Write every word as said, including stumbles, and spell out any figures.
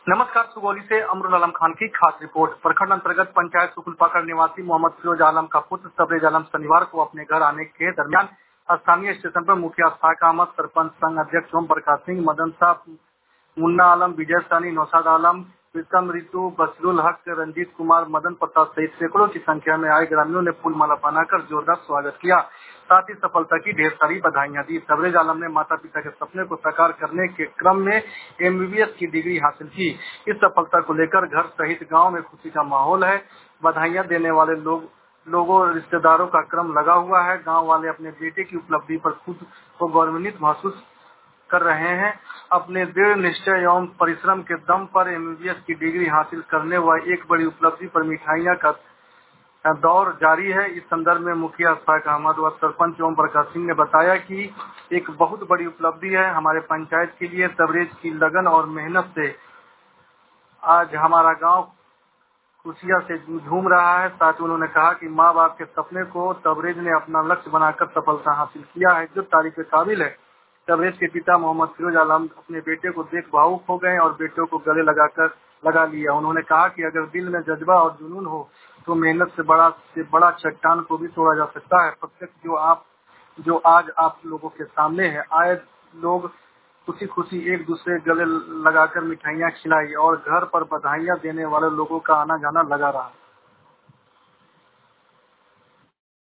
नमस्कार। सुगौली से अमरुल आलम खान की खास रिपोर्ट। प्रखंड अंतर्गत पंचायत सुकुलपाकर निवासी मोहम्मद फिरोज आलम का पुत्र तबरेज आलम शनिवार को अपने घर आने के दरमियान स्थानीय स्टेशन पर मुखिया साक अहमद, सरपंच संघ अध्यक्ष ओम प्रकाश सिंह, मदन साहब, मुन्ना आलम, विजय सानी, नौशाद आलम, प्रीतम ऋतु, बसरुल हक, रंजीत कुमार, मदन प्रताप सहित सैकड़ों की संख्या में आए ग्रामीणों ने फूल माला पहनाकर जोरदार स्वागत किया। साथ ही सफलता की ढेर सारी बधाइयां दी। तबरेज आलम ने माता पिता के सपने को साकार करने के क्रम में एमबीबीएस की डिग्री हासिल की। इस सफलता को लेकर घर सहित गांव में खुशी का माहौल है। बधाइयां देने वाले लोग लोगों रिश्तेदारों का क्रम लगा हुआ है। गांव वाले अपने बेटे की उपलब्धि पर खुद को गौरवान्वित महसूस कर रहे हैं। अपने दृढ़ निश्चय एवं परिश्रम के दम पर एमबीबीएस की डिग्री हासिल करने व एक बड़ी उपलब्धि पर मिठाइयां का दौर जारी है। इस संदर्भ में मुखिया साक अहमद व सरपंच ओम प्रकाश सिंह ने बताया कि एक बहुत बड़ी उपलब्धि है हमारे पंचायत के लिए। तबरेज की लगन और मेहनत से आज हमारा गांव खुशियां से झूम रहा है। साथ ही उन्होंने कहा कि माँ बाप के सपने को तबरेज ने अपना लक्ष्य बनाकर सफलता हासिल किया है, जो तारीफ के काबिल है। तबरेज के पिता मोहम्मद फिरोज आलम अपने बेटे को देख भावुक हो गए और बेटों को गले लगाकर लगा लिया। उन्होंने कहा कि अगर दिल में जज्बा और जुनून हो तो मेहनत से बड़ा से बड़ा चट्टान को भी तोड़ा जा सकता है। प्रत्यक्ष जो आप जो आज आप लोगों के सामने है, आए लोग खुशी खुशी एक दूसरे गले लगाकर मिठाइयां खिलाई और घर पर बधाइयां देने वाले लोगों का आना जाना लगा रहा।